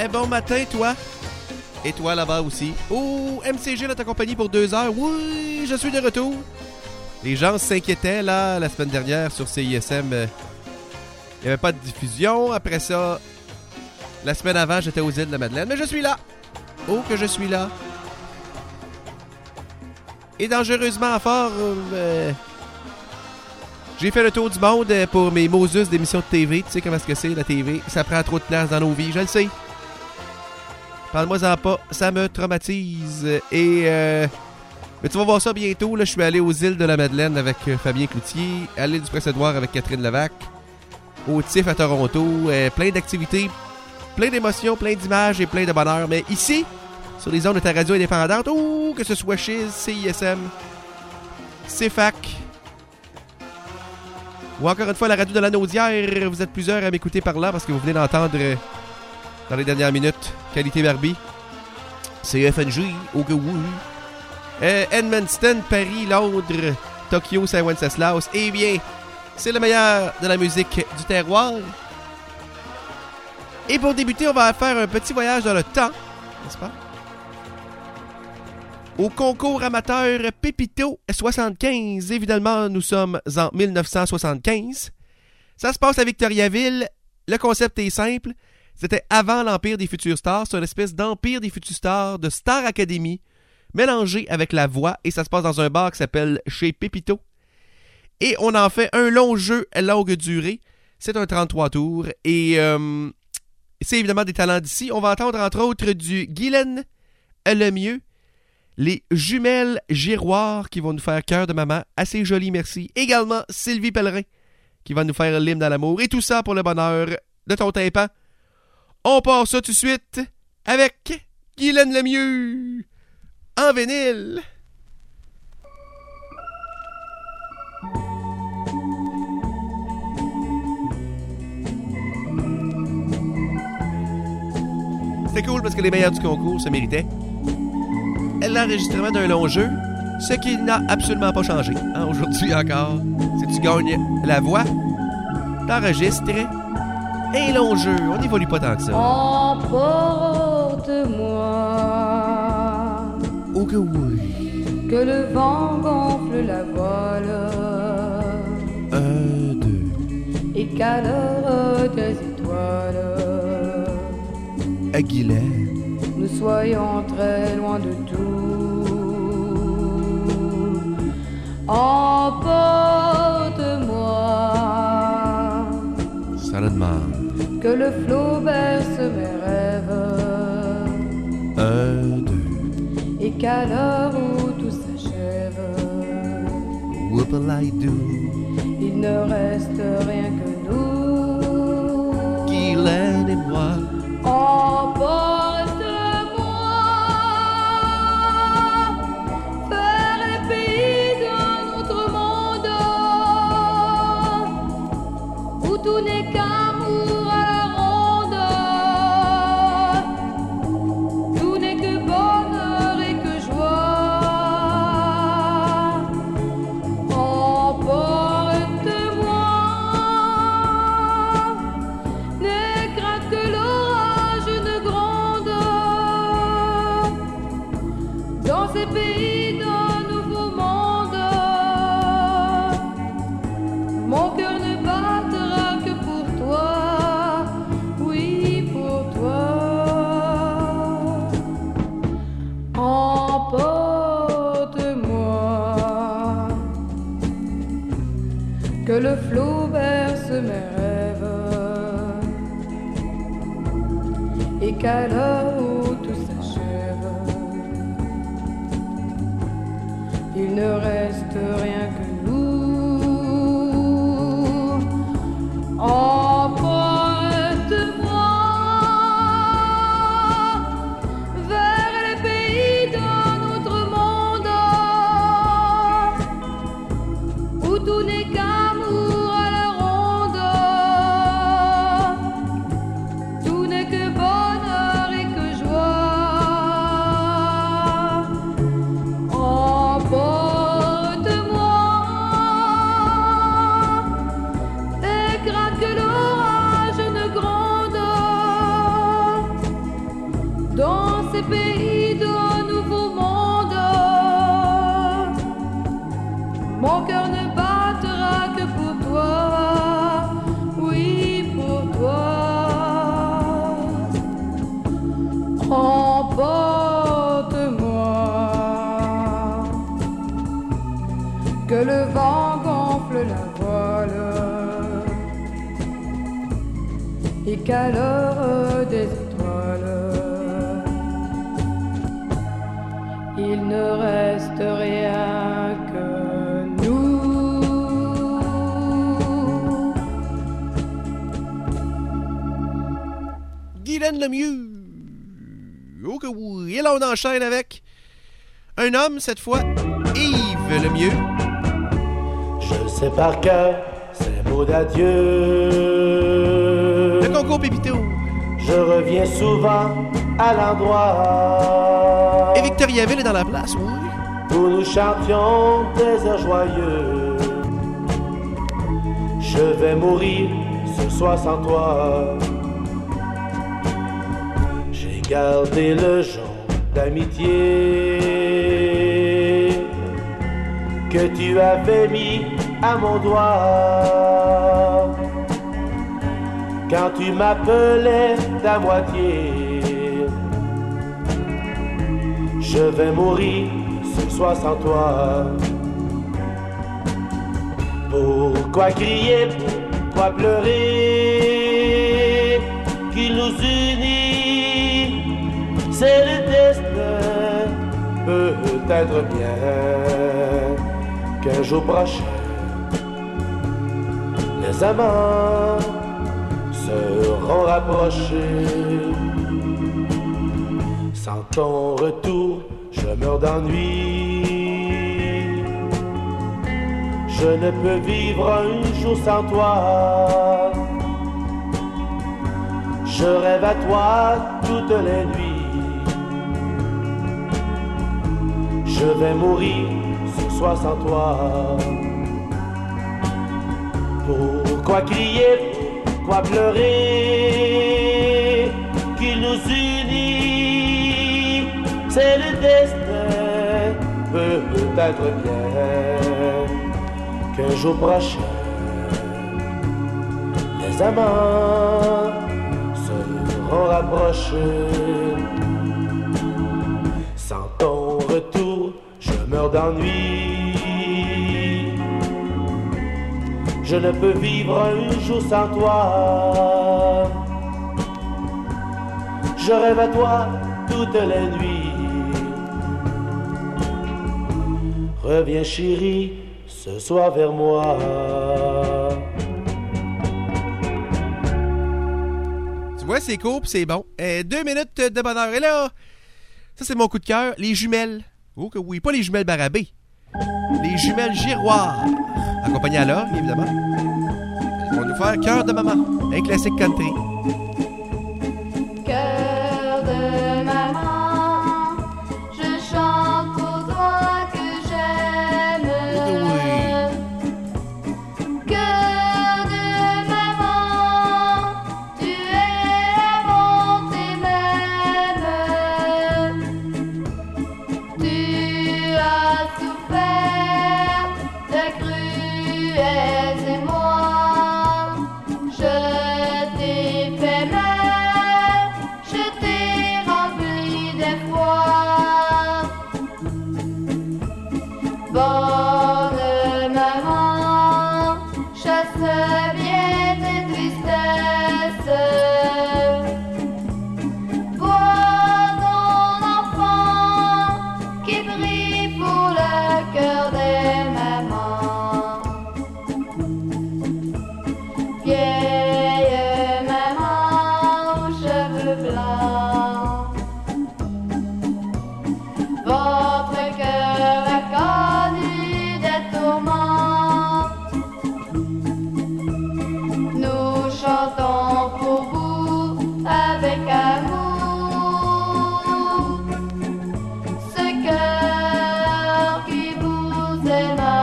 bon matin, toi. Et toi, là-bas aussi. Oh, MCG notre compagnie pour 2 heures. Oui, je suis de retour. Les gens s'inquiétaient, là, la semaine dernière, sur CISM. Il n'y avait pas de diffusion. Après ça, la semaine avant, j'étais aux îles de la Madeleine. Mais je suis là. Oh, que je suis là. Et dangereusement fort, j'ai fait le tour du monde pour mes Moses d'émissions de TV. Tu sais comment est-ce que c'est, la TV? Ça prend trop de place dans nos vies, je le sais. Parle-moi-en pas, ça me traumatise. Et mais tu vas voir ça bientôt. Là, je suis allé aux îles de la Madeleine avec Fabien Cloutier, à l'île du Prince-Édouard avec Catherine Levac, au TIFF à Toronto. Plein d'activités, plein d'émotions, plein d'images et plein de bonheur. Mais ici, sur les ondes de ta radio indépendante, ou que ce soit chez CISM, CFAC, ou encore une fois la radio de la Naudière, vous êtes plusieurs à m'écouter par là parce que vous venez d'entendre dans les dernières minutes Qualité Barbie, CFNJ, au que oui, Edmundston, Paris, Londres, Tokyo, Saint-Wenceslas. Eh bien, c'est le meilleur de la musique du terroir. Et pour débuter, on va faire un petit voyage dans le temps, n'est-ce pas? Au concours amateur Pépito 75. Évidemment, nous sommes en 1975. Ça se passe à Victoriaville. Le concept est simple. C'était avant l'Empire des Futurs Stars. C'est une espèce d'Empire des Futurs Stars de Star Academy mélangé avec la voix. Et ça se passe dans un bar qui s'appelle Chez Pépito. Et on en fait un long jeu à longue durée. C'est un 33 tours. Et c'est évidemment des talents d'ici. On va entendre entre autres du Guylaine Lemieux. Les jumelles Giroir qui vont nous faire Cœur de maman. Assez joli, merci. Également Sylvie Pellerin qui va nous faire L'hymne à l'amour. Et tout ça pour le bonheur de ton tympan. On part ça tout de suite avec Guylaine Lemieux en vinyle. C'était cool parce que les meilleurs du concours se méritaient. L'enregistrement d'un long jeu, ce qui n'a absolument pas changé. Hein, aujourd'hui encore, si tu gagnes la voix, t'enregistres un long jeu. On n'évolue pas tant que ça. Emporte-moi. Oh que oui. Que le vent gonfle la voile. 1, 2. Et qu'à l'heure des étoiles, À Guylaine. nous soyons très loin de tout. Emporte-moi. Ça le demande. Que le flot berce mes rêves. 1, 2. Et qu'à l'heure où tout s'achève, Whoop-a-lie-doo. il ne reste rien que nous. Guylaine et moi. Emporte-moi vers les pays d'un autre monde où tout n'est qu'amour à la ronde, tout n'est que bonheur et que joie. Emporte-moi, n'aie crainte que l'orage ne gronde dans ces pays d'un nouveau monde. Mon cœur ne battra que pour toi, oui pour toi. Emporte-moi, que le flot berce mes rêves, et qu'à l'heure où tout s'achève, il ne reste rien que nous. Emporte-moi vers les pays d'un autre monde où tout n'est qu'amour à la ronde, tout n'est que bonheur et que joie. ces pays d'un nouveau monde. Mon cœur ne battra que pour toi, oui pour toi. Emporte-moi, que le vent gonfle la voile et qu'à l'heure des étoiles, il ne reste rien que nous. Guylaine Lemieux. Oh que oui. Et là, on enchaîne avec un homme, cette fois, Yves Lemieux. Je sais par cœur ces mots d'adieu. Le concours Pépito. Je reviens souvent à l'endroit. Et Victoriaville est dans la place, oui. Où nous chantions des airs joyeux. Je vais mourir ce soir sans toi. J'ai gardé le jonc d'amitié que tu avais mis à mon doigt quand tu m'appelais d'à moitié. Je vais mourir ce soir sans toi. Pourquoi crier, pourquoi pleurer? Qu'il nous unit, c'est le destin. Peut-être bien qu'un jour prochain les amants seront rapprochés. Sans ton retour, je meurs d'ennui. Je ne peux vivre un jour sans toi. Je rêve à toi toutes les nuits. Je vais mourir ce soir sans toi. Pourquoi crier, pourquoi pleurer? Qu'il nous unit, c'est le destin. Peut-être bien qu'un jour prochain les amants seront rapprochés. Sans ton retour, je meurs d'ennui. Je ne peux vivre un jour sans toi. Je rêve à toi toutes les nuits. Reviens chérie, ce soir vers moi. Tu vois, c'est court pis c'est bon. 2 minutes de bonheur. Et là, ça c'est mon coup de cœur. Les jumelles. Oh que oui, pas les jumelles Barabé. Les jumelles Giroir. Accompagnées à l'orgue, évidemment. Elles vont nous faire Cœur de maman. Un classique country. Cœur de maman, je chante pour toi que j'aime. Cœur de maman, tu es la bonté même. Tu as souffert de cruels émois. Je t'ai fait mal, je t'ai rempli d'espoir. Bonne maman, chasse bien tes tristesses. Vois ton enfant qui brille pour le cœur des mamans. Vieille maman aux cheveux blancs, votre cœur a connu des tourments. Nous chantons pour vous avec amour, ce cœur qui vous aima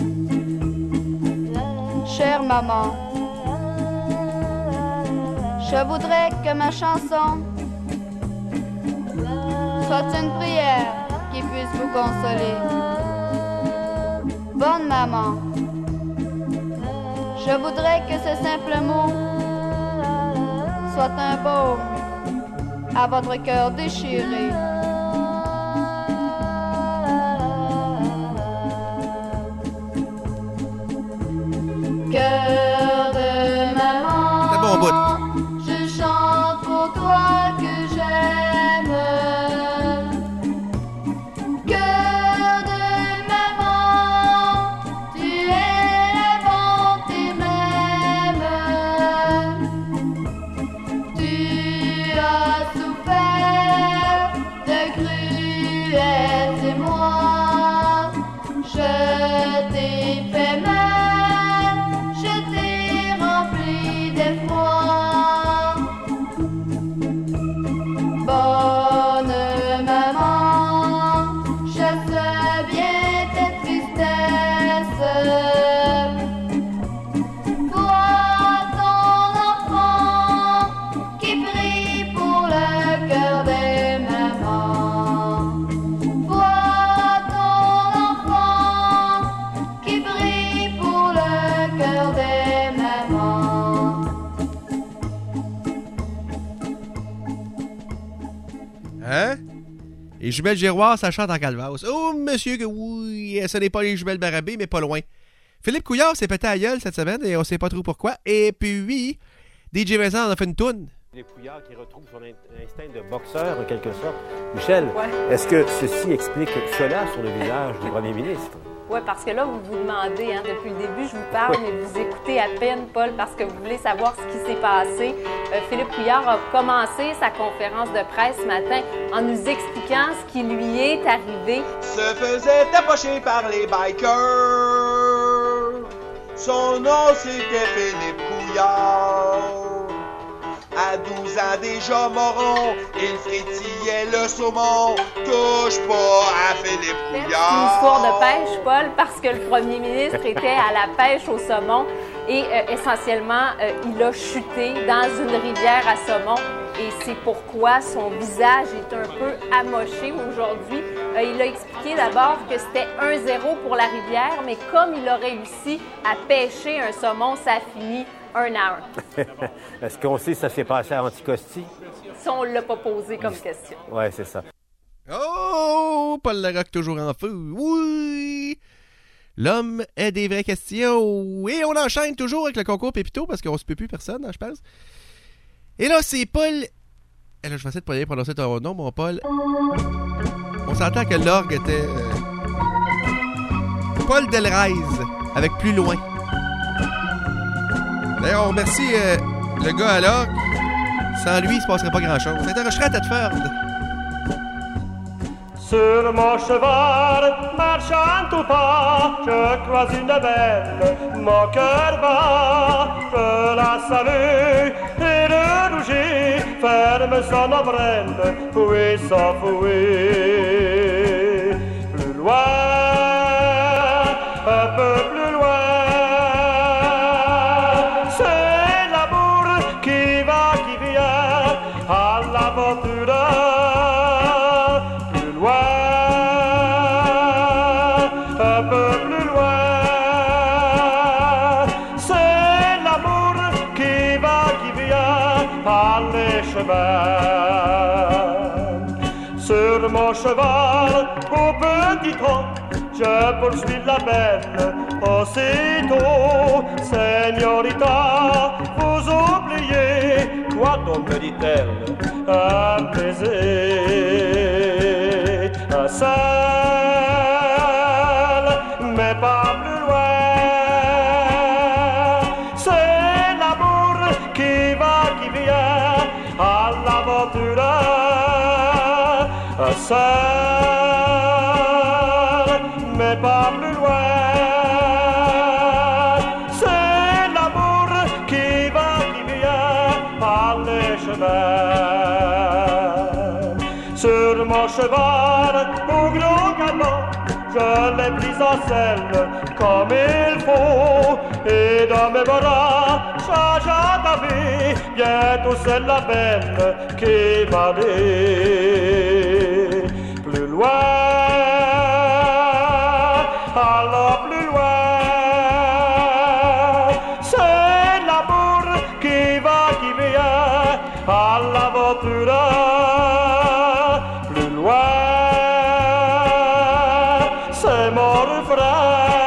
toujours. Chère maman, Je voudrais que ma chanson soit une prière qui puisse vous consoler. Bonne maman, je voudrais que ce simple mot soit un baume à votre cœur déchiré. Cœur de maman, c'est bon bout. je chante pour toi que j'aime. Cœur de maman, tu es la bonté même. Tu as souffert de cruels émois. Je t'ai fait mal, je t'ai rempli d'effroi. Bonne maman, chasse bien tes tristesses. Vois ton enfant qui prie pour le cœur des mamans. Vois ton enfant qui prie pour le cœur des mamans. Hein? Les jumelles Giroir, ça chante en calvasse. Oh, monsieur, que oui, ce n'est pas les jumelles Barabé, mais pas loin. Philippe Couillard s'est pété à gueule cette semaine et on sait pas trop pourquoi. Et puis, DJ Vincent en a fait une toune. Philippe Couillard qui retrouve son instinct de boxeur, en quelque sorte. Michel, est-ce que ceci explique cela sur le visage du premier ministre? Oui, parce que là, vous vous demandez, hein, depuis le début, je vous parle, mais vous écoutez à peine, Paul, parce que vous voulez savoir ce qui s'est passé. Philippe Couillard a commencé sa conférence de presse ce matin en nous expliquant ce qui lui est arrivé. Se faisait approcher par les bikers. Son nom c'était Philippe Couillard. À 12 ans déjà moron, il frétillait le saumon. Touche pas à Philippe Couillard. C'est une histoire de pêche, Paul, parce que le premier ministre était à la pêche au saumon et essentiellement, il a chuté dans une rivière à saumon et c'est pourquoi son visage est un peu amoché aujourd'hui. Il a expliqué d'abord que c'était 1-0 pour la rivière, mais comme il a réussi à pêcher un saumon, ça a fini 1-1. Est-ce qu'on sait si ça s'est passé à Anticosti? Ça, on ne l'a pas posé comme question. Oui, c'est ça. Oh, Paul Larocque toujours en feu. Oui! L'homme est des vraies questions. Et on enchaîne toujours avec le concours Pépito parce qu'on se peut plus personne, hein, je pense. Et là, c'est Paul... Et là, je vais essayer de pas bien prononcer ton nom, mon Paul. On s'entend que l'orgue était... Paul Delraize, avec Plus loin. D'ailleurs, on remercie le gars à l'orgue. Sans lui, il ne se passerait pas grand-chose. On s'interrogerait à Tedford. Sur mon cheval, marchant au pas, je croise une belle, mon cœur bat, je la salue, et le rouge ferme son ombrelle, puis s'enfuit. Plus loin, un peu plus loin, c'est l'amour qui va, qui vient, à l'aventure. Sur mon cheval, au petit temps, je poursuis la belle. Aussitôt, señorita, vous oubliez, quoi donc me dit-elle, un baiser, un seul, mais pas plus loin. C'est l'amour qui va, qui vient, à l'aventure, seul, mais pas plus loin. C'est l'amour qui va, qui vient, par les chemins. Sur mon cheval, au gros galop, je l'ai prise en selle, comme il faut, et dans mes bras, changeant ta vie, bientôt c'est la peine qui m'a dit. Plus loin, alors plus loin, c'est l'amour qui va, qui vient à l'aventure. Plus loin, c'est mon refrain.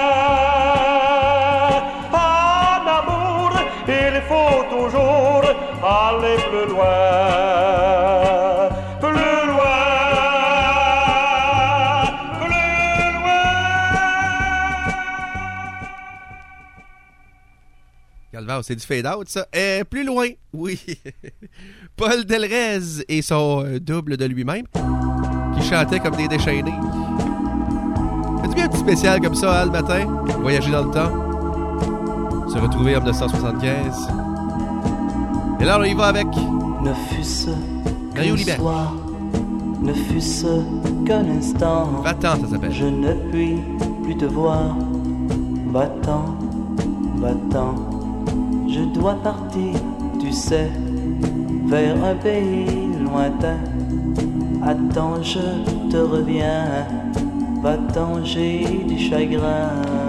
En amour, il faut toujours aller plus loin. Plus loin, plus loin. Calvaire, c'est du fade-out, ça. Plus loin, oui. Paul Delrez et son double de lui-même, qui chantait comme des déchaînés. Fais-tu bien un petit spécial comme ça, le matin? Voyager dans le temps. Se retrouver en 1975. Et là, on y va avec Ne fût-ce Mario qu'un Libert. soir, ne fût-ce qu'un instant. Va-t'en, ça s'appelle. Je ne puis plus te voir. Va-t'en, va-t'en. Je dois partir, tu sais, vers un pays lointain. Attends, je te reviens. Va-t'en, j'ai du chagrin.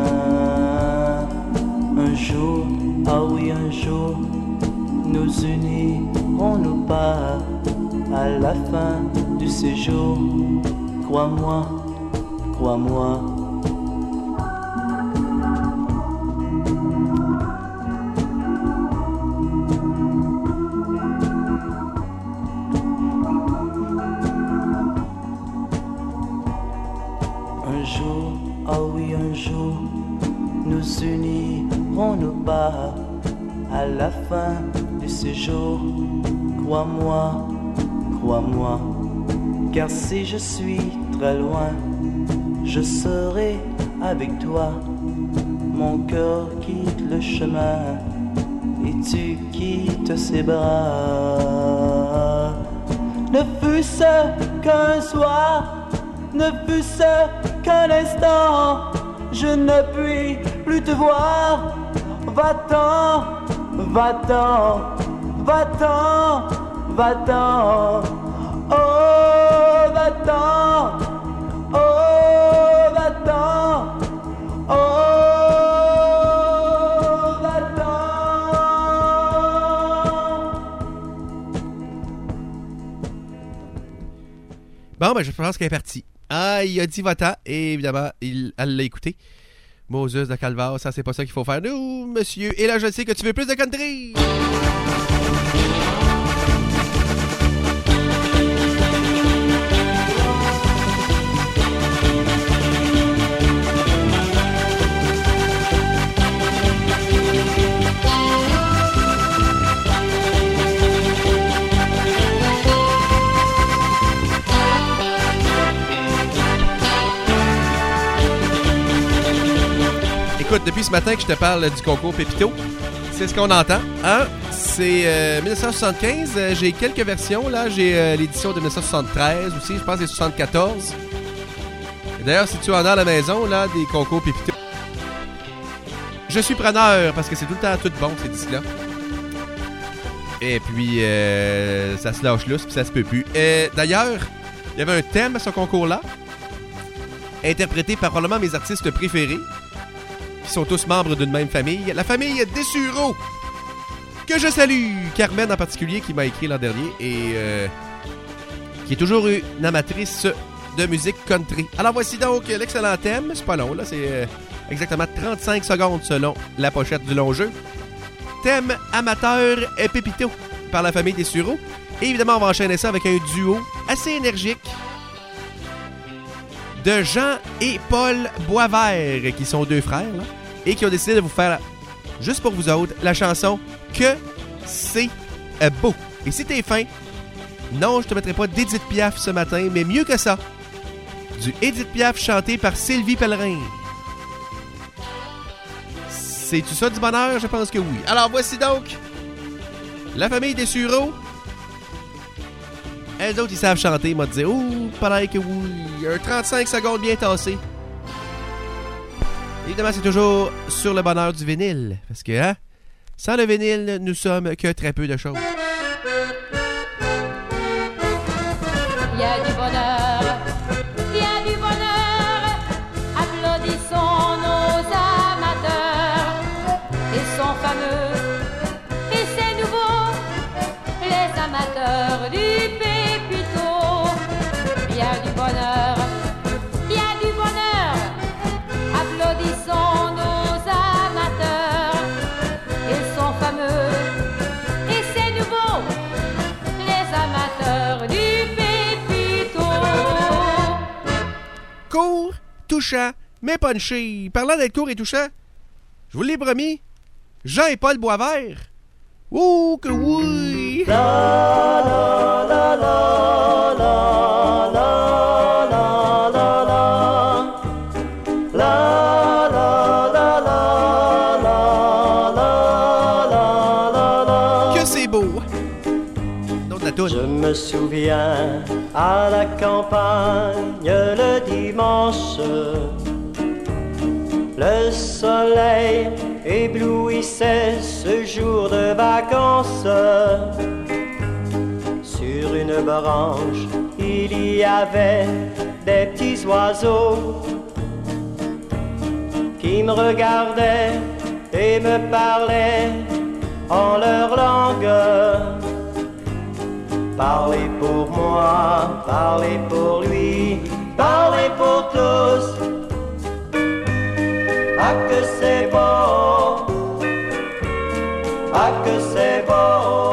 Un jour, ah oui, un jour, nous unirons-nous pas à la fin du séjour. Crois-moi, crois-moi. Un jour, ah oui, un jour, nous unirons-nous pas à la fin du séjour. Crois-moi, crois-moi, car si je suis très loin, je serai avec toi. Mon cœur quitte le chemin et tu quittes ses bras. Ne fût-ce qu'un soir, ne fût-ce qu'un instant, je ne puis plus te voir. Va-t'en, va-t'en, va-t'en, va-t'en. Oh, va-t'en, oh, va-t'en, oh, va-t'en. Bon, ben, je pense qu'elle est partie. Ah, il a dit va-t'en, et évidemment, elle l'a écouté. Moses de Calvaire, ça, c'est pas ça qu'il faut faire. Nous, monsieur. Et là, je sais que tu veux plus de country. Écoute, depuis ce matin que je te parle du concours Pépito, c'est ce qu'on entend. Hein? C'est 1975. J'ai quelques versions. Là, j'ai l'édition de 1973 aussi. Je pense que c'est 74. Et d'ailleurs, si tu en as à la maison, là, des concours Pépito, je suis preneur parce que c'est tout le temps tout bon, ces disques-là. Et puis, ça se lâche lousse puis ça se peut plus. D'ailleurs, il y avait un thème à ce concours-là, interprété par probablement mes artistes préférés, qui sont tous membres d'une même famille, la famille Dessureau, que je salue, Carmen en particulier, qui m'a écrit l'an dernier, et qui est toujours une amatrice de musique country. Alors voici donc l'excellent thème, c'est pas long, là, c'est exactement 35 secondes selon la pochette du long jeu. Thème amateur et Pépito par la famille Dessureau. Et évidemment, on va enchaîner ça avec un duo assez énergique de Jean et Paul Boisvert, qui sont deux frères, là, et qui ont décidé de vous faire, juste pour vous autres, la chanson Que c'est beau. Et si t'es fin, non, je te mettrai pas d'Édith Piaf ce matin, mais mieux que ça, du Édith Piaf chanté par Sylvie Pellerin. C'est-tu ça du bonheur? Je pense que oui. Alors voici donc la famille Dessureau. Elles autres, ils savent chanter. Ils m'ont dit, ouh, pareil que oui. Un 35 secondes bien tassé. Évidemment, c'est toujours sur le bonheur du vinyle. Parce que, hein, Sans le vinyle, nous sommes que très peu de choses. Il y a du bonheur, il y a du bonheur. Applaudissons nos amateurs. Ils sont fameux et c'est nouveau, les amateurs du Pépito. Il y a du bonheur, il y a du bonheur. Applaudissons nos amateurs. Ils sont fameux et c'est nouveau, les amateurs du Pépito. Court, touchant, mais punché. Parlant d'être court et touchant, je vous l'ai promis, Jean et Paul Boisvert. Oh que oui! Que c'est beau! Donc la toune. Je me souviens à la campagne le dimanche, le soleil éblouissait ce jour de vacances. Sur une branche, il y avait des petits oiseaux qui me regardaient et me parlaient en leur langue. Parlez pour moi, parlez pour lui, parlez pour tous. Ah que c'est beau, ah que c'est beau.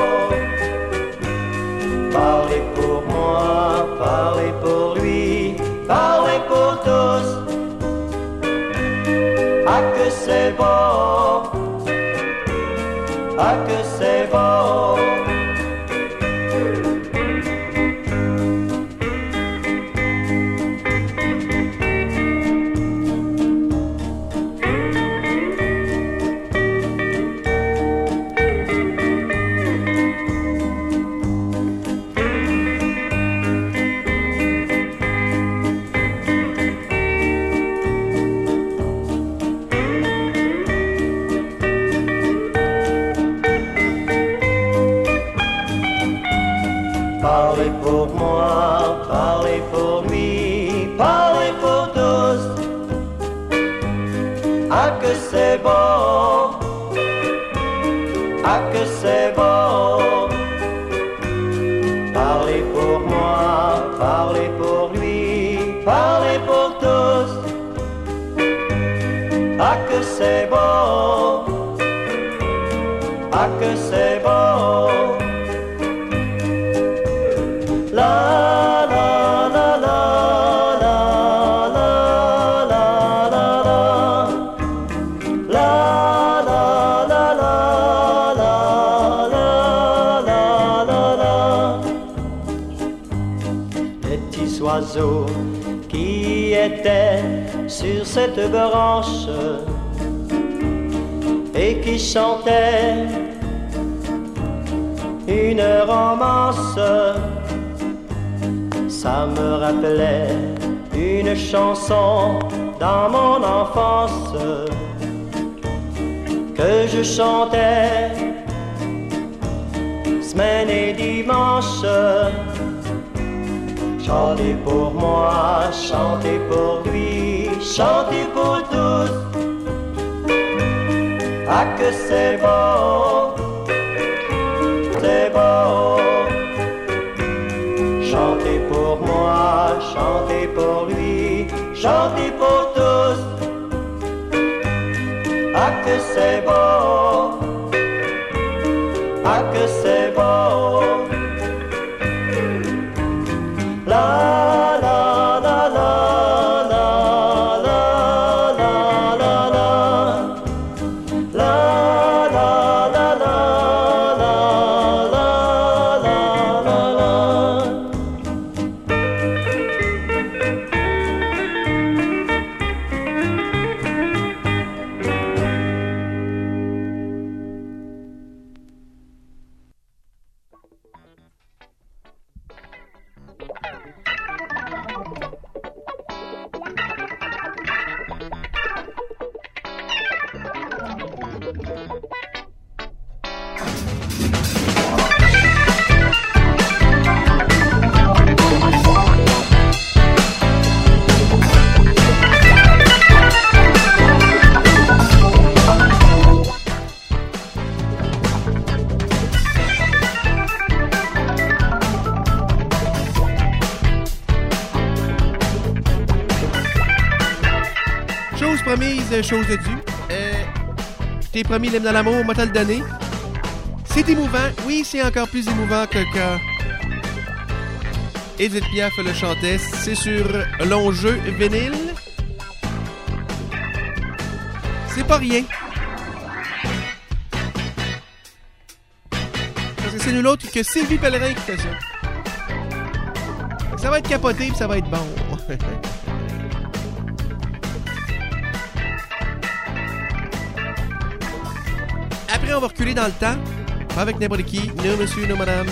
Parlez pour moi, parlez pour lui, parlez pour tous. Ah que c'est beau, ah que c'est beau. Parlez pour moi, parlez pour lui, parlez pour tous. Ah que c'est beau, ah que c'est beau. Parlez pour moi, parlez pour lui, parlez pour tous. Ah que c'est beau, ah que c'est beau. La la la la la la la la la la la la. Les petits oiseaux qui étaient sur cette branche et qui chantaient une romance. Ça me rappelait une chanson dans mon enfance que je chantais semaine et dimanche. Chantez pour moi, chantez pour lui, chantez pour tous. Ah que c'est beau, c'est beau. Chantez pour moi, chantez pour lui, chantez pour tous. Ah que c'est beau, ah que c'est beau. La la la la la la la la la. La la la la la la la la. promise, chose due. Je t'ai promis l'hymne à l'amour, moi te le donner. C'est émouvant. Oui, c'est encore plus émouvant que quand Edith Piaf le chantait. C'est sur long jeu vinyle. C'est pas rien. Parce que c'est nul autre que Sylvie Pellerin qui fait ça. Ça va être capoté puis ça va être bon. Après, on va reculer dans le temps. Pas avec n'importe qui. Non, monsieur, non, madame.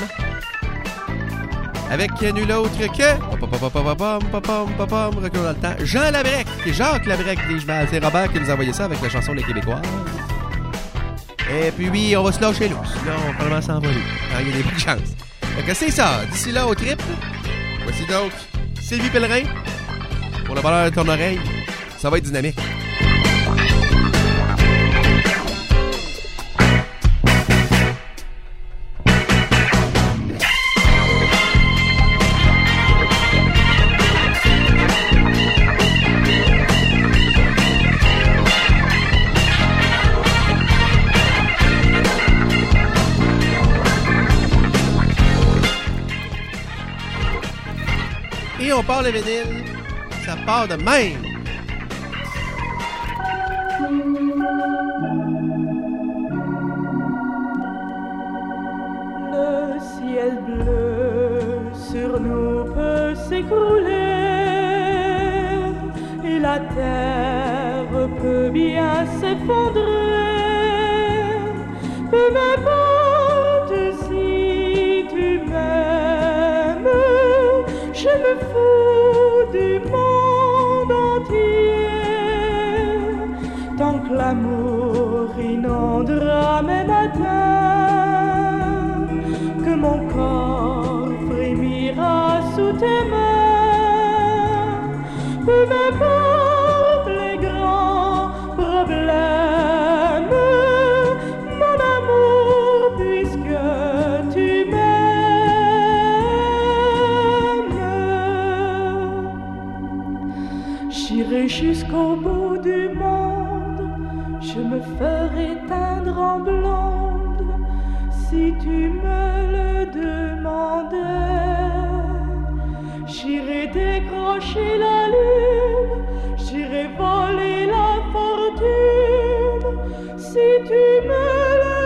Avec nul autre que... Reculons dans le temps. Jean Labrec. Jacques Labrec, dis-je mal. C'est Robert qui nous a envoyé ça avec la chanson des Québécois. Et puis, oui, on va se lâcher lousse. Là, on va probablement s'envoler. Il y a des bonnes chances. Fait que c'est ça. D'ici là, au trip. Voici donc Sylvie Pellerin. Pour le bonheur de ton oreille. Ça va être dynamique. Et on part le vinyle, ça part de même. Le ciel bleu sur nous peut s'écrouler et la terre peut bien s'effondrer. Peu m'importe si tu m'aimes, je me fous du monde entier, tant que l'amour inondera mes matins, que mon corps frémira sous tes mains. Peu m'importe les grands problèmes, mon amour, puisque tu m'aimes. J'irai jusqu'au bout du monde, je me ferai teindre en blonde si tu me le demandais. J'irai décrocher la lune, j'irai voler la fortune si tu me le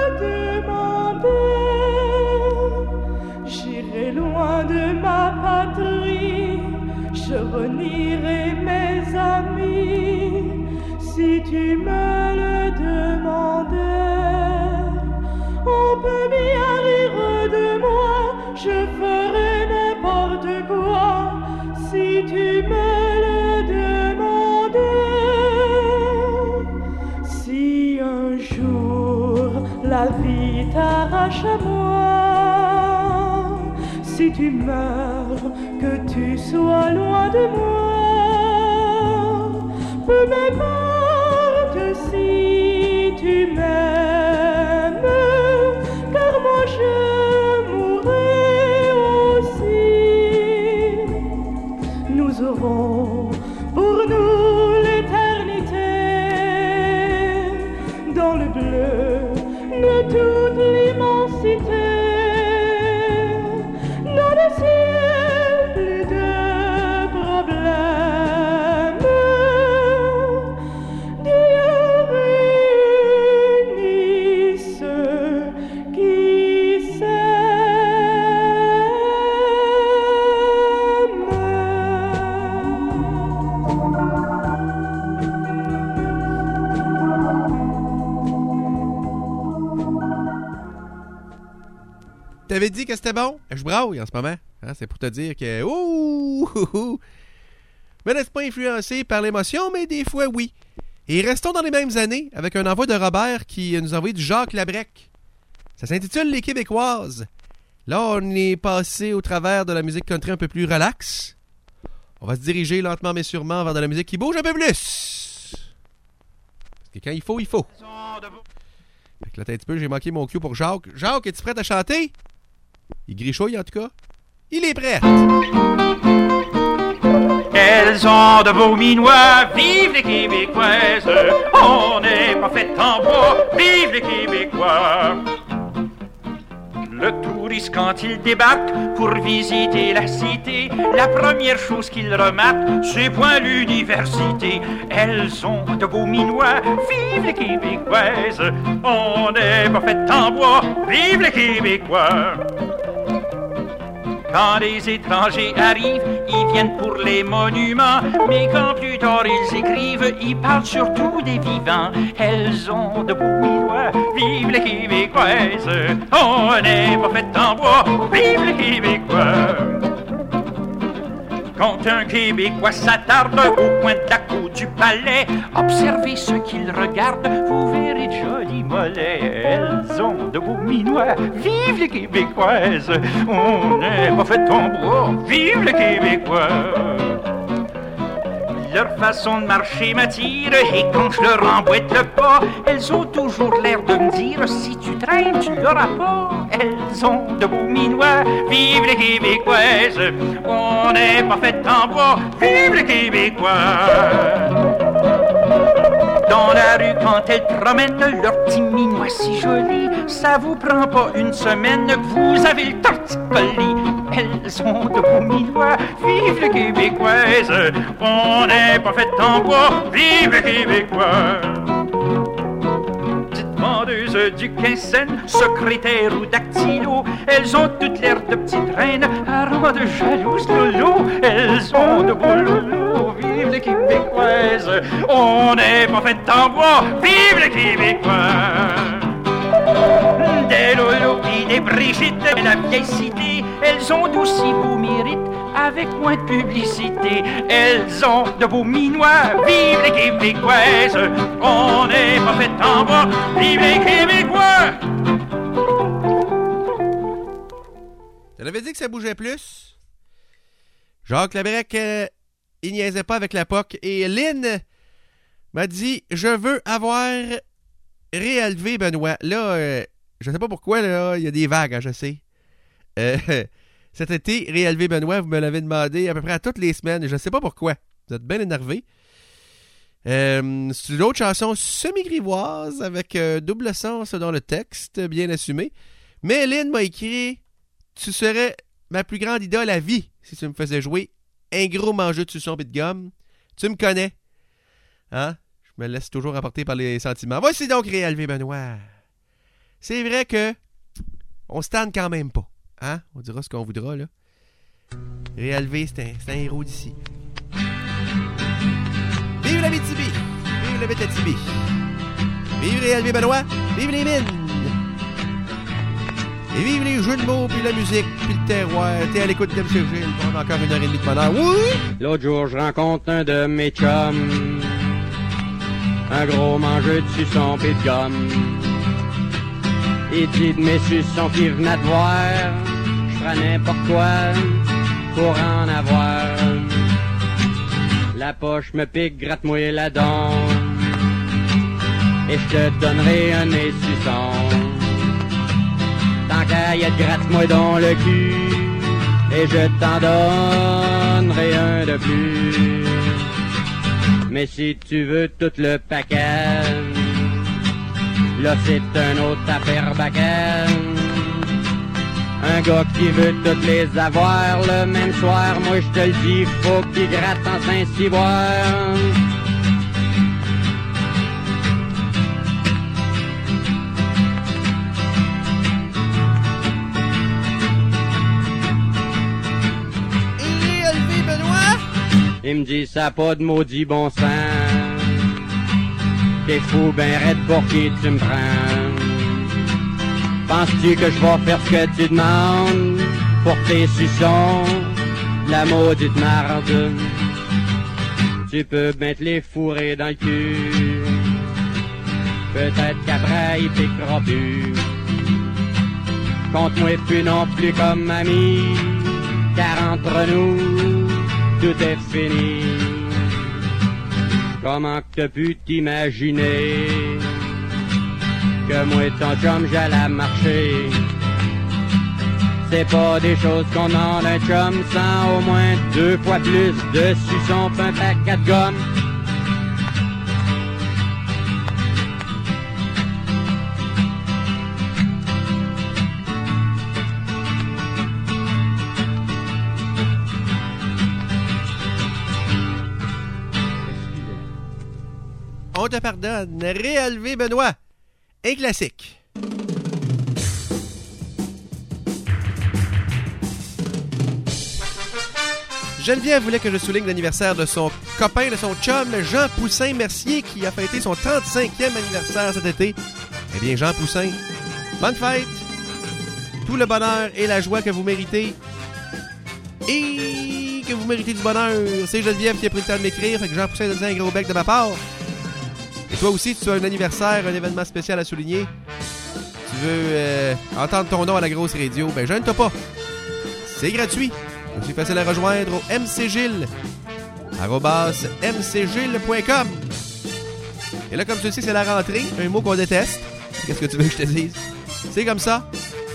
demandais. J'irai loin de ma patrie, je renierai mes amis si tu me le demandais. On peut bien rire de moi, je ferai n'importe quoi si tu me le demandais. Si un jour la vie t'arrache à moi, si tu meurs, que tu sois loin de moi. Peu m'importe si tu m'aimes, car moi je mourrai aussi. Nous aurons pour nous l'éternité dans le bleu de toute l'immensité. Dans le ciel, plus de problèmes. Dieu réunit ceux qui T'avais dit que c'était bon? Je braille en ce moment. Hein, c'est pour te dire que... Ouh! Mais n'est-ce pas influencé par l'émotion, mais des fois, oui. Et restons dans les mêmes années avec un envoi de Robert qui nous a envoyé du Jacques Labrec. Ça s'intitule Les Québécoises. Là, on est passé au travers de la musique country un peu plus relax. On va se diriger lentement mais sûrement vers de la musique qui bouge un peu plus. Parce que quand il faut, il faut. Fait que là, un petit peu, j'ai manqué mon cue pour Jacques. Jacques, es-tu prêt à chanter? Il grichouille en tout cas. Il est prêt! Elles ont de beaux minois, vive les Québécoises. On n'est pas fait en bois, vive les Québécois. Le touriste, quand il débarque pour visiter la cité, la première chose qu'il remarque, c'est point l'université. Elles ont de beaux minois, vive les Québécoises. On n'est pas fait en bois, vive les Québécois. Quand les étrangers arrivent, ils viennent pour les monuments. Mais quand plus tard ils écrivent, ils parlent surtout des vivants. Elles ont de beaux minois, vive les Québécoises. On n'est pas fait en bois, vive les Québécois. Quand un Québécois s'attarde au coin de la cour du palais, observez ce qu'il regarde, vous verrez de jolis mollets. Elles ont de beaux minois, vive les Québécoises. On n'est pas fait en bois, vive les Québécois. Leur façon de marcher m'attire, et quand je leur emboîte le pas, elles ont toujours l'air de me dire, si tu traînes, tu l'auras pas. Elles ont de beaux minois, vive les Québécoises. On n'est pas fait en bois, vive les Québécois. Dans la rue, quand elles promènent leur petit minois si joli, ça vous prend pas une semaine que vous avez le torticolis. Elles ont de beaux minois, vive les Québécoises. On n'est pas fait en bois, vive les Québécois. Petites vendeuses du 15 cents, secrétaires ou dactylo, elles ont toutes l'air de petites reines, armes de jalouses lolo. Elles ont de beaux lolos, vive les Québécoises. On n'est pas fait en bois, vive les Québécois. Des lolos et des Brigitte, la vieille cité, elles ont d'aussi beaux mérites, avec moins de publicité. Elles ont de beaux minois, vive les Québécoises. On n'est pas fait en bois, vive les Québécois. Ça avait dit que ça bougeait plus. Jacques Labrec, il niaisait pas avec la POC. Et Lynn m'a dit, je veux avoir réélevé Benoît. Là, je sais pas pourquoi, là, il y a des vagues, hein, je sais. Cet été, réélevé Benoît, vous me l'avez demandé à peu près à toutes les semaines. Je sais pas pourquoi. Vous êtes bien énervé. C'est une autre chanson semi-grivoise avec double sens dans le texte, bien assumé. Mais Lynn m'a écrit, tu serais ma plus grande idole à vie si tu me faisais jouer un gros mangeux de suçon pis de gomme. Tu me connais. Hein? Je me laisse toujours emporter par les sentiments. Voici donc réélevé Benoît. C'est vrai que on se tanne quand même pas. Hein? On dira ce qu'on voudra, là. Réélevé, c'est un héros d'ici. Vive la BTB! Vive la BTB! Vive réélevé Benoît! Vive les mines! Et vive les jeux de mots, puis la musique, puis le terroir. T'es à l'écoute d'MCG, on a encore 1h30 de bonheur. Oui! L'autre jour, je rencontre un de mes chums, un gros mangeux de suçon pis de gomme. Il dit de mes suçons qui venaient de voir, je ferais n'importe quoi pour en avoir. La poche me pique, gratte-moi la dent, et je te donnerai un de mes suçons. Tant qu'à y être, gratte-moi dans le cul, et je t'en donnerai un de plus. Mais si tu veux tout le paquet, là c'est un autre affaire bacane. Un gars qui veut toutes les avoir le même soir, moi je te le dis, faut qu'il gratte en Saint-Cyboire. Il me dit ça a pas de maudit bon sens, t'es fou ben raide pour qui tu me prends. Penses-tu que je vais faire ce que tu demandes pour tes suçons, la maudite marde? Tu peux bien te les fourrer dans le cul, peut-être qu'après il piquera plus. Compte-moi plus non plus comme ami, car entre nous tout est fini. Comment que t'as pu t'imaginer que moi et ton chum j'allais marcher? c'est pas des choses qu'on demande un chum sans au moins 2 fois plus de suçons p'un paquet de gomme. On te pardonne. Réalvé Benoît. Un classique. Geneviève voulait que je souligne l'anniversaire de son copain, de son chum, Jean Poussin Mercier, qui a fêté son 35e anniversaire cet été. Eh bien, Jean Poussin, bonne fête! Tout le bonheur et la joie que vous méritez. Et que vous méritez du bonheur. C'est Geneviève qui a pris le temps de m'écrire, fait que Jean Poussin donne un gros bec de ma part. Et toi aussi, tu as un anniversaire, un événement spécial à souligner. Tu veux entendre ton nom à la grosse radio, ben gêne-toi pas. C'est gratuit. C'est facile à rejoindre au mcgilles@mcgilles.com. Et là, comme tu le sais, c'est la rentrée, un mot qu'on déteste. Qu'est-ce que tu veux que je te dise? C'est comme ça.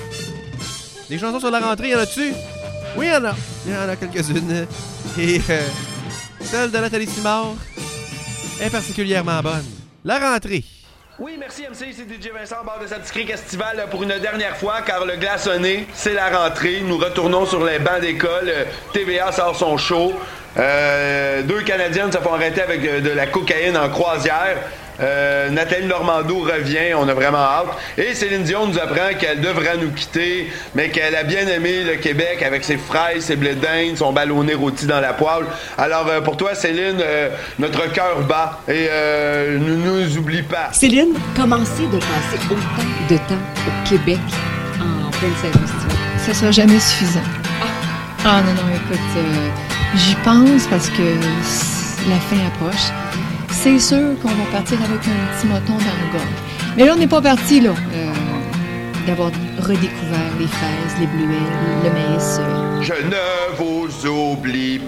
Des chansons sur la rentrée, y en a-tu? Oui, il y en a. Il y en a quelques-unes. Et celle de Nathalie Simard est particulièrement bonne. La rentrée. Oui, merci MC, c'est DJ Vincent au bord de sa petite crique estivale pour une dernière fois, car le glaçonné, c'est la rentrée. Nous retournons sur les bancs d'école. TVA sort son show. 2 Canadiennes se font arrêter avec de la cocaïne en croisière. Nathalie Normando revient, on a vraiment hâte. Et Céline Dion nous apprend qu'elle devra nous quitter, mais qu'elle a bien aimé le Québec avec ses fraises, ses blés d'Inde, son ballonné rôti dans la poêle. Alors pour toi, Céline, notre cœur bat et ne nous oublie pas. Céline, commencez de passer autant de temps au Québec en pleine saison estivale. Ça sera jamais suffisant. Ah non, écoute, j'y pense parce que la fin approche. C'est sûr qu'on va partir avec un petit moton dans le gorge. Mais là, on n'est pas parti, là, d'avoir redécouvert les fraises, les bleuets, le maïs. Je ne vous oublie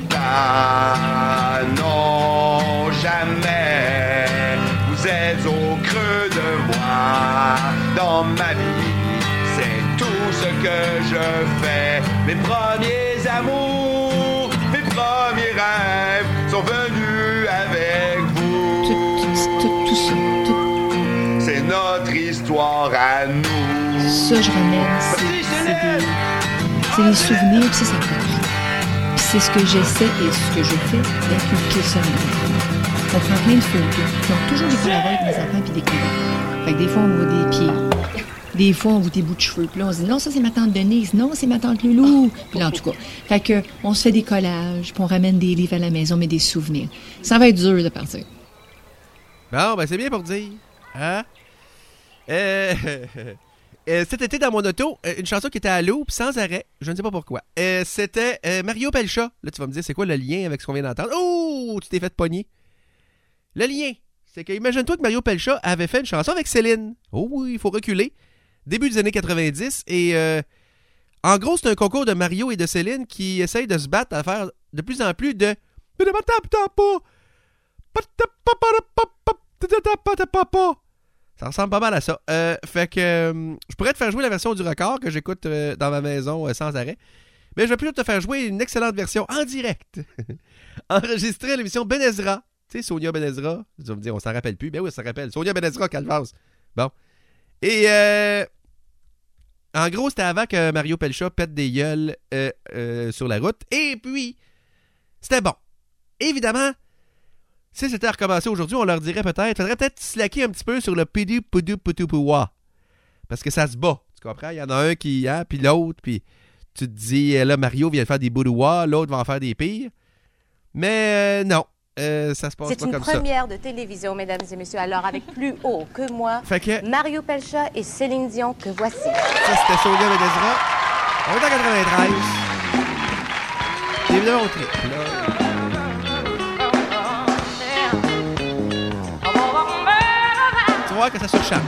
pas, non, jamais. Vous êtes au creux de moi, dans ma vie. C'est tout ce que je fais. Mes premiers amours, mes premiers rêves sont venus avec vous. Tout ça. C'est notre histoire à nous. Ça, je ramène, c'est des souvenirs, puis ça part. Puis c'est ce que j'essaie et ce que je fais d'inculquer ça. On prend plein de photos. Puis on toujours des collaborateurs avec mes enfants puis des collaborateurs. Fait que des fois, on voit des pieds. Des fois, on voit des bouts de cheveux. Puis là, on se dit, non, ça, c'est ma tante Denise. Non, c'est ma tante Loulou. Puis là, en tout cas. Fait que, on se fait des collages, puis on ramène des livres à la maison, mais des souvenirs. Ça va être dur de partir. Bon, ben, c'est bien pour dire. Hein? Cet été, dans mon auto, une chanson qui était à loop, sans arrêt. Je ne sais pas pourquoi. C'était Mario Pelcha. Là, tu vas me dire, c'est quoi le lien avec ce qu'on vient d'entendre? Oh, tu t'es fait pogner. Le lien, c'est que, imagine-toi que Mario Pelcha avait fait une chanson avec Céline. Oh oui, il faut reculer. Début des années 90. Et en gros, c'est un concours de Mario et de Céline qui essayent de se battre à faire de plus en plus de... Ça ressemble pas mal à ça. Fait que je pourrais te faire jouer la version du record que j'écoute dans ma maison sans arrêt. Mais je vais plutôt te faire jouer une excellente version en direct. Enregistrée à l'émission Ben Ezra. Tu sais, Sonia Ben Ezra. Tu vas me dire, on s'en rappelle plus. Ben oui, on s'en rappelle. Sonia Ben Ezra, Calvas. Bon. Et en gros, c'était avant que Mario Pelcha pète des gueules sur la route. Et puis, c'était bon. Évidemment, si c'était à recommencer aujourd'hui, on leur dirait faudrait peut-être slacker un petit peu sur le pidu-pudu-putu-pouwa. Parce que ça se bat. Tu comprends? Il y en a un qui, puis l'autre, puis tu te dis, là, Mario vient de faire des boudoirs, l'autre va en faire des pires. Mais non, ça se passe pas comme ça. C'est une première de télévision, mesdames et messieurs. Alors, avec plus haut que moi, Mario Pelcha et Céline Dion, que voici. Ça, c'était Sonia Ben Ezra. On est en 93. Évidemment, au trip, là. Tu vois que ça surcharge.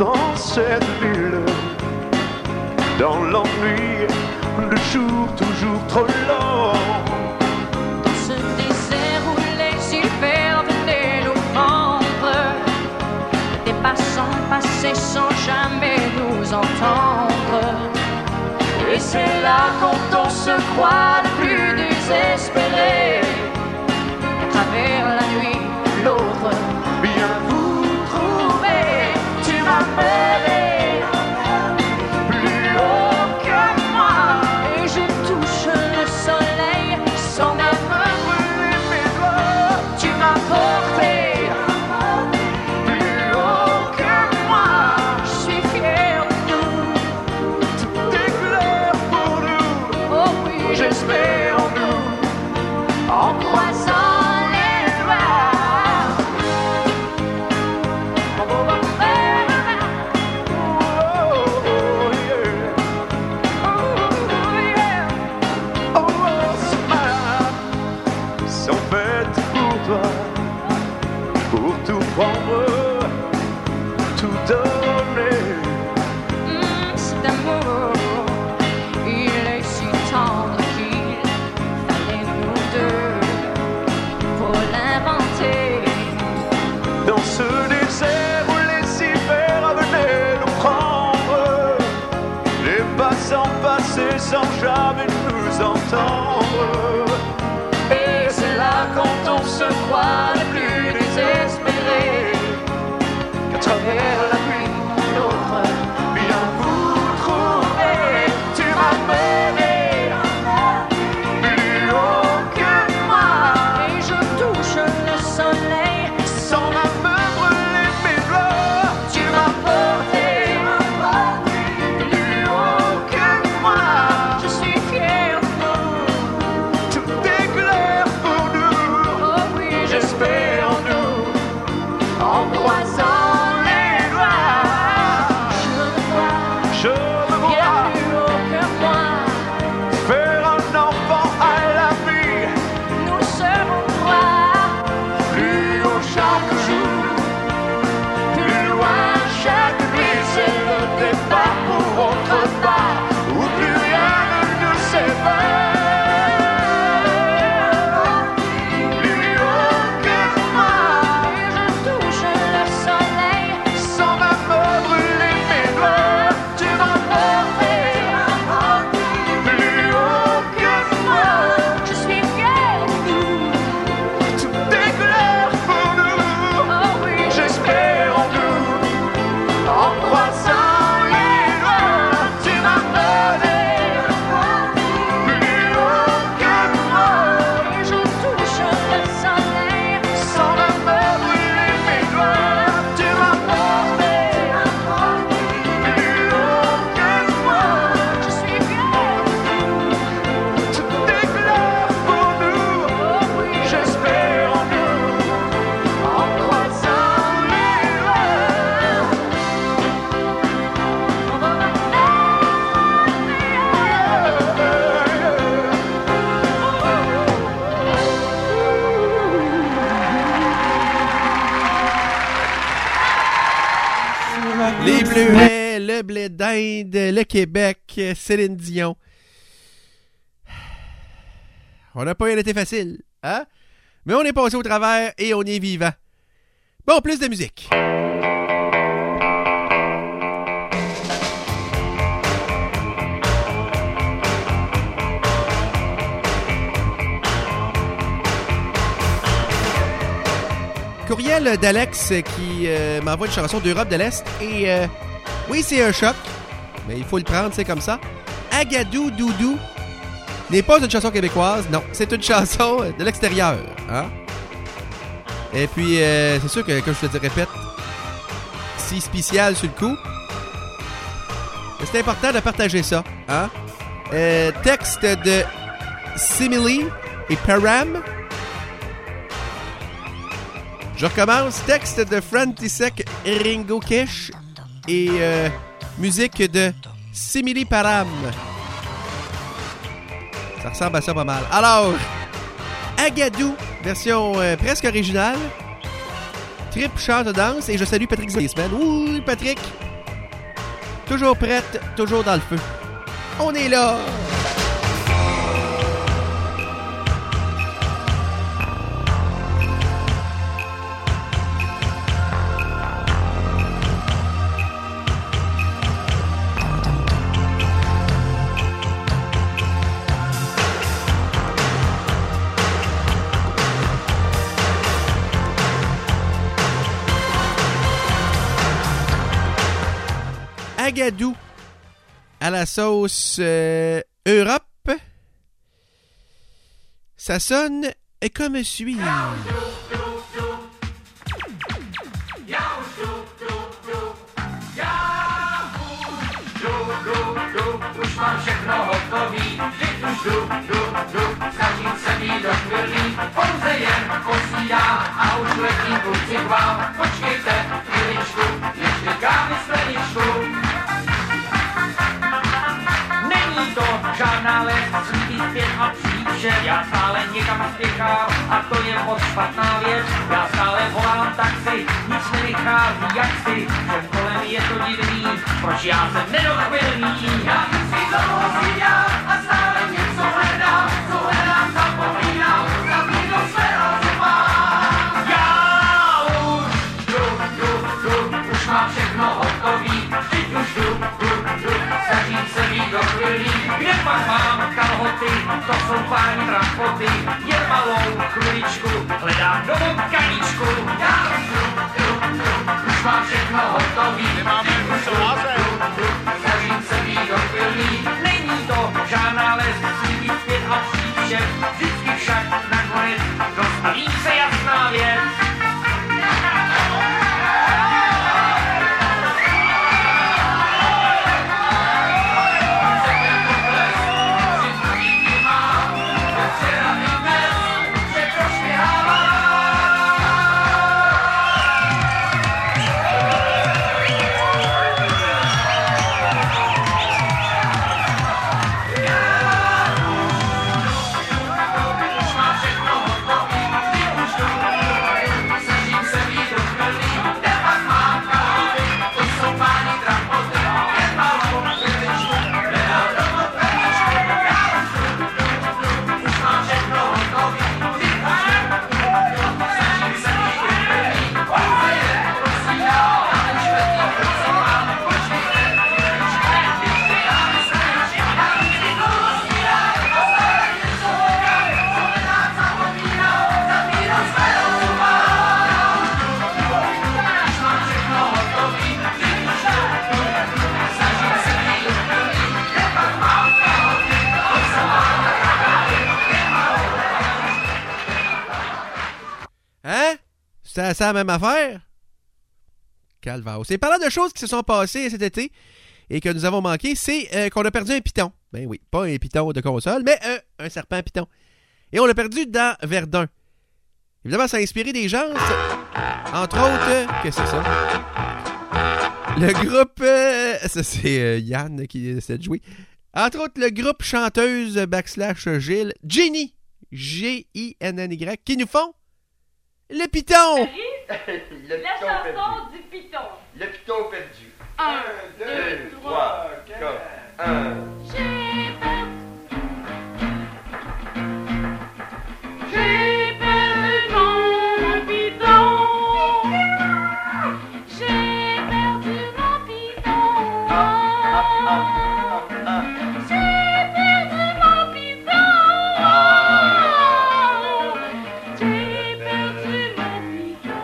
dans cette ville, dans l'ennui de jours toujours trop longs. Dans ce désert où les hivers venaient nous prendre, des passants passaient sans jamais nous entendre. Et c'est là quand on se croit le plus désespéré, à travers la nuit, l'autre vient vous trouver. Tu m'as mêlé plus haut que moi, et je touche le soleil sans même brûler mes doigts. Tu m'as porté plus haut que moi, je suis fier de nous. Tout est clair pour nous, oh oui, j'espère en nous, en croisant les doigts. Sont faites pour toi, pour tout prendre, tout donner. Cet amour, il est si tendre qu'il fallait nous deux pour l'inventer. Dans ce désert où les hivers venaient nous prendre, les passants passaient sans jamais nous entendre. Et c'est là quand on se croit le plus désespéré, qu'à travers la pluie, l'autre vient vous trouver. Tu m'as mêlé plus haut que moi, et je touche le soleil sans même brûler mes doigts. Tu m'as porté plus haut que moi, je suis fier de nous. tout est clair pour nous, Oh oui, j'espère en nous, en croisant les doigts. je me Bien vois plus haut que moi, faire un enfant à la vie, nous serons trois. plus haut chaque jour, plus loin chaque nuit. C'est le départ pour autre part, où plus rien ne nous sépare. Plus haut que moi, Et je touche le soleil sans même brûler mes doigts. Tu m'as porté plus haut que moi, je suis fier de nous. tout est clair pour nous. Oh oui, J'espère en nous, en croisant les doigts. Tu m'as donné plus haut que moi, et je touche le soleil sans même brûler mes doigts. Tu m'as porté plus haut que moi, je suis fier de nous. tout est clair pour nous. Oh oui, J'espère en nous, en croisant les Les Bleuets, le blé d'Inde, le Québec, Céline Dion. On n'a pas eu été facile, hein? Mais on est passé au travers et on est vivant. Bon, plus de musique. Courriel d'Alex qui m'envoie une chanson d'Europe de l'Est. Et oui, c'est un choc, mais il faut le prendre, c'est comme ça. Agadou Doudou n'est pas une chanson québécoise, non, c'est une chanson de l'extérieur. Hein? Et puis, c'est sûr que, comme je te répète, si spécial sur le coup, c'est important de partager ça. Hein? Texte de Simile et Param. Je recommence. Texte de František Ringokiš et musique de Simili Param. Ça ressemble à ça pas mal. Alors, Agadou, version presque originale. Trip, chante, danse. Et je salue Patrick Zisman. Oui, Patrick, Toujours prête, toujours dans le feu. On est là! Agadou à la sauce Europe. Ça sonne comme suit. Už mám všechno hotový, teď už jdu, snažím se být do chvílí, pouze jen posídám a už letím kluci k vám. Počkejte chvíličku, ještě dáme skleničku. Není to žádná les, svítí zpět a příče, já stále někam spěchám a to je moc špatná věc. Já stále volám taxi, nic nevychází jaksi, všem kolem je to divný, proč já jsem nedochvilný. Já si dlouho svídám a stále něco hledám, co hledám, zapomínám, zapomínám do svého doma. Já už mám všechno hotový, teď už jdu, snažím se být do chvílí, kde pak mám kalhoty, to jsou pání transporty, jen malou chviličku, hledám novou tkaničku. Já už mám všechno hotový, snažím se být do chvílí, není to žádná les, svítí zpět a příče, vždycky však nakonec dostaví se jasná věc. C'est la même affaire? Calvaire. C'est parlant de choses qui se sont passées cet été et que nous avons manqué, c'est qu'on a perdu un python. Ben oui, pas un python de console, mais un serpent python. Et on l'a perdu dans Verdun. Évidemment, ça a inspiré des gens. Entre autres, qu'est-ce que c'est ça? Le groupe... ça, c'est Yann qui essaie de jouer. Entre autres, le groupe chanteuse / Gilles, Jenny, G-I-N-N-Y, qui nous font le python! La chanson du python. Le python perdu. 1, 2, 3, 4, 1. J'ai perdu mon python. J'ai perdu mon python. J'ai perdu mon python. J'ai perdu mon python.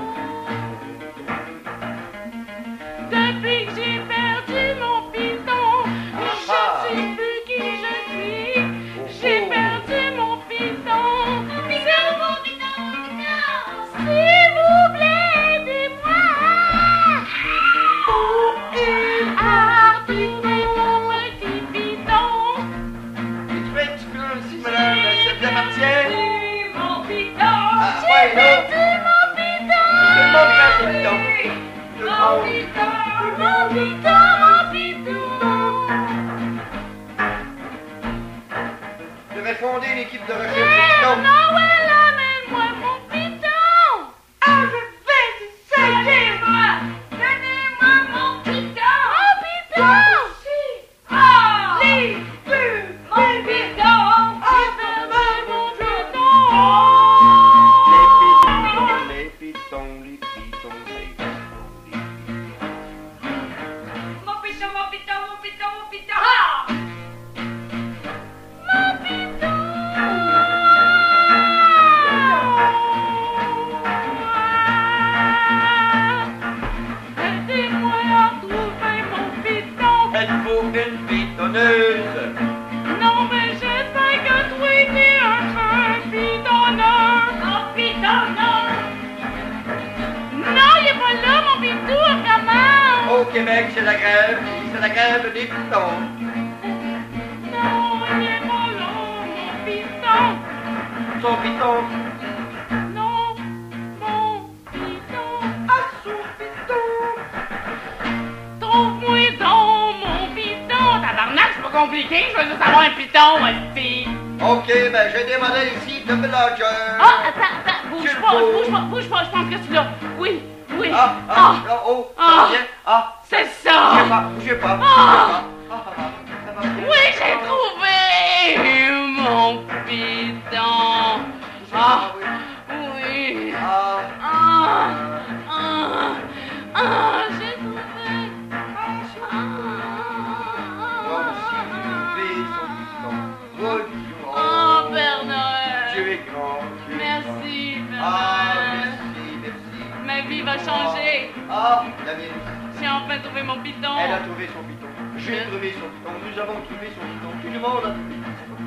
Depuis que j'ai perdu mon python, je ne sais plus qui je suis. J'ai perdu mon python. S'il vous plaît, aidez-moi. Où est mon petit python? Tu fais un petit peu aussi, madame, chef de la martière? Mon python. J'ai perdu mon python. Tout le monde perd son python. Mon python, mon python, mon python. Je vais fonder une équipe de recherche de python. Noël, amène-moi mon python. Ah, je vais essayer, moi. Donnez-moi mon python. Mon python. pitonneuses. Non, mais j'espère que toi, t'es un pitonneur. Un pitonneur. Non, il est pas là, mon pitou, vraiment. Au Québec, c'est la grève. C'est la grève des pitons. Non, il est pas là, mon piton. Son piton. Non, mon piton. Ah, son piton. Trouve-moi donc mon piton. Tabarnak, c'est pas compliqué, je veux juste avoir un piton, moi, fille. Ok, ben j'ai des modèles ici de Villager. Ah, attends, bouge pas, je pense que c'est là. Oui. C'est ça. Bougez pas. Oui, j'ai trouvé mon piton. Oui. J'ai trouvé. Père Noël. Dieu est grand. Merci, Père Noël. Merci. Ma vie va changer. La mienne. J'ai enfin trouvé mon piton. Elle a trouvé son piton. J'ai trouvé son piton. Nous avons trouvé son piton. Tout le monde a trouvé son piton.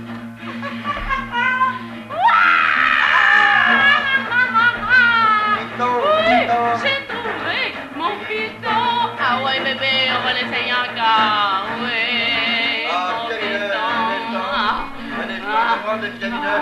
Oui, j'ai trouvé mon piton. Ah ouais, bébé, on va l'essayer encore. Oui, mon piton. Le piamineur.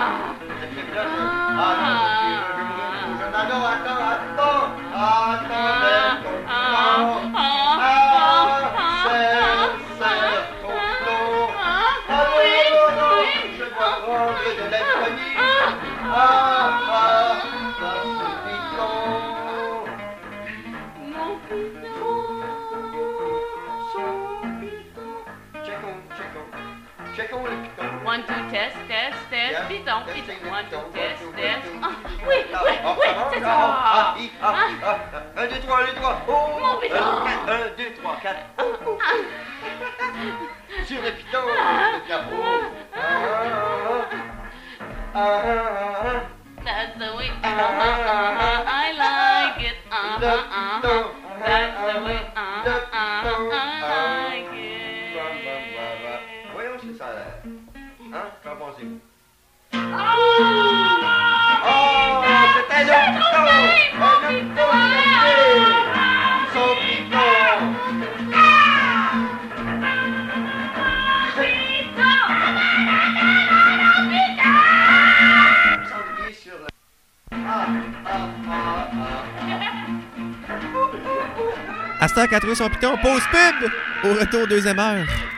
Checkons le piton. 1, 2, test, piton. 1, 2, test. Oui, c'est ça. 1, 2, 3, 1, 2, 3. Mon piton. 1, 2, 3, 4. Sur le piton, le capot. That's the way. I like it. That's the way. I like it. Voyons si ça a l'air. Hein? Qu'en pensez-vous? C'était le piton! Le piton! Son piton! S'ennuyer sur le... À cette heure qu'a trouvé son piton, pause pub! Au retour, deuxième heure.